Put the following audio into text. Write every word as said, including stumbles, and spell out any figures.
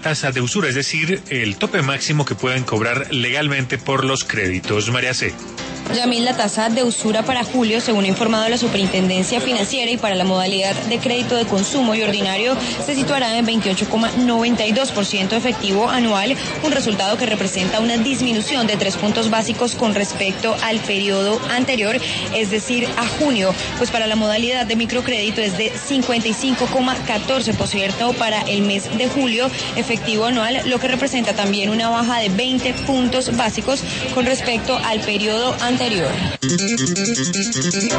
Tasa de usura, es decir, el tope máximo que pueden cobrar legalmente por los créditos. María C. Yamil, la tasa de usura para julio, según ha informado la Superintendencia Financiera, y para la modalidad de crédito de consumo y ordinario se situará en veintiocho coma noventa y dos por ciento efectivo anual, un resultado que representa una disminución de tres puntos básicos con respecto al periodo anterior, es decir, a junio, pues para la modalidad de microcrédito es de cincuenta y cinco coma catorce por ciento para el mes de julio efectivo anual, lo que representa también una baja de veinte puntos básicos con respecto al periodo anterior.